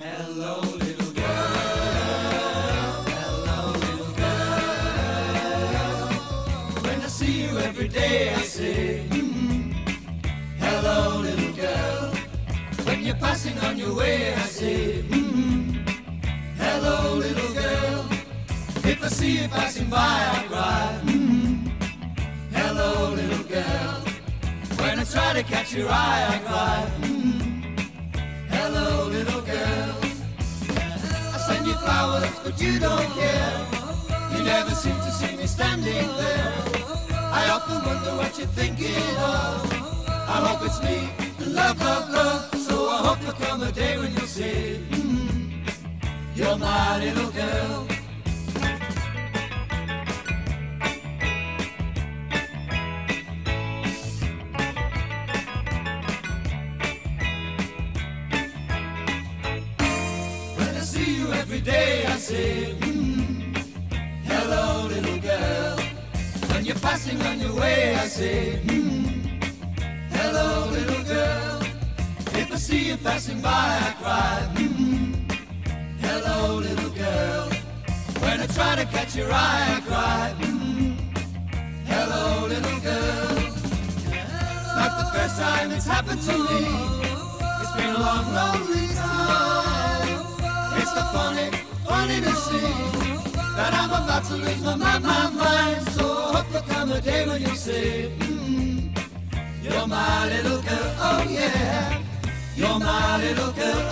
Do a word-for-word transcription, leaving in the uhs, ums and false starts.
Hello, little girl. Hello, little girl. When I see you every day, I say, mm, hello, little girl. When you're passing on your way, I say, mm, hello, little girl. If I see you passing by, I cry, mm, hello, little girl. When I try to catch your eye, I cry, mm, hello, little girl. I send you flowers, but you don't care. You never seem to see me standing there. I often wonder what you're thinking of. I hope it's me, love, love, love. So I hope there'll come a day when you'll say, mm, you're my little girl. Every day I say, mm, hello, little girl. When you're passing on your way, I say, mm, hello, little girl. If I see you passing by, I cry, mm, hello, little girl. When I try to catch your eye, I cry, mm, hello, little girl. Not the first time it's happened to me. It's been a long, lonely time. It's the funny, funny to see that I'm about to lose my mind, my mind. So I hope there'll come a day when you'll say, mm, you're my little girl, oh yeah. You're my little girl,